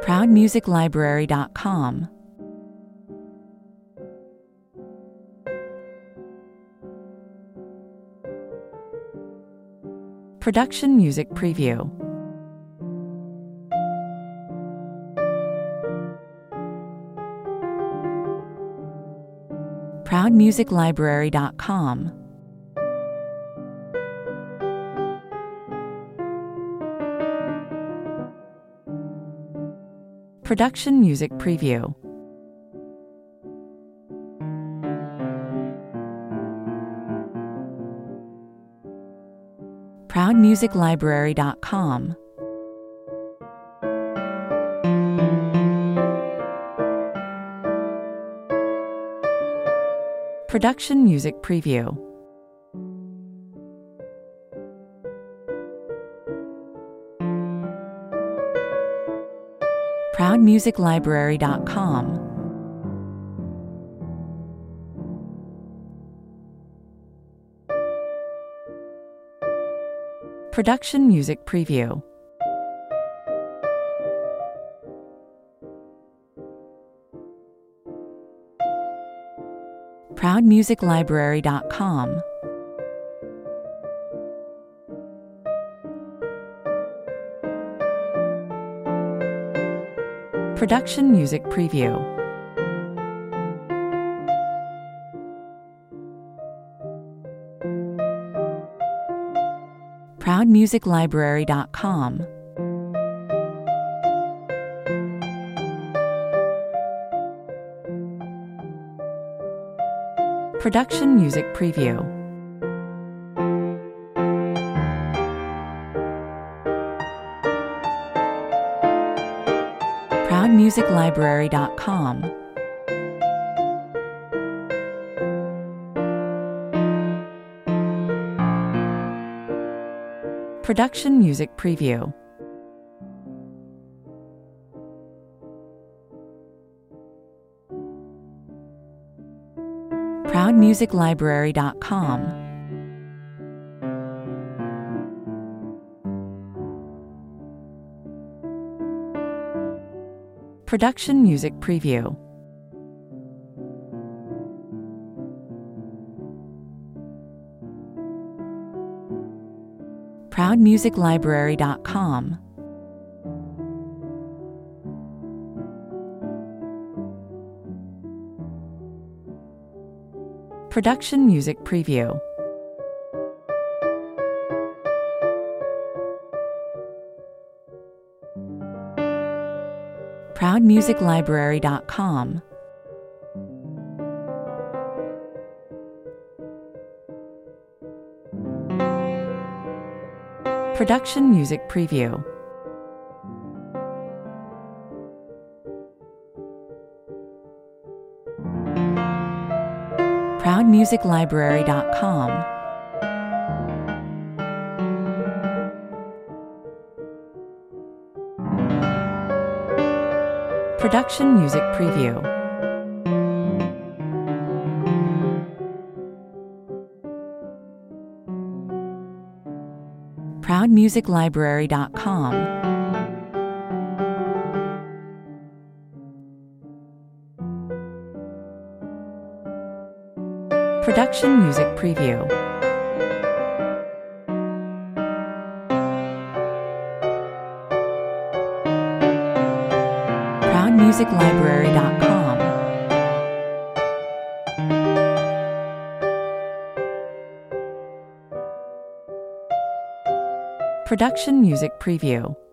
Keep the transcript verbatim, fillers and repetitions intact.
proud music library dot com. Production Music Preview. proud music library dot com. Production Music Preview. proud music library dot com. Production Music Preview. proud music library dot com. Production Music Preview. proud music library dot com. Production Music Preview. proud music library dot com. Production Music Preview. proud music library dot com. Production Music Preview. proud music library dot com. Production Music Preview. proud music library dot com. Production Music Preview. proud music library dot com. Production Music Preview. proud music library dot com. Production Music Preview. proud music library dot com. Production Music Preview. proud music library dot com. Production Music Preview.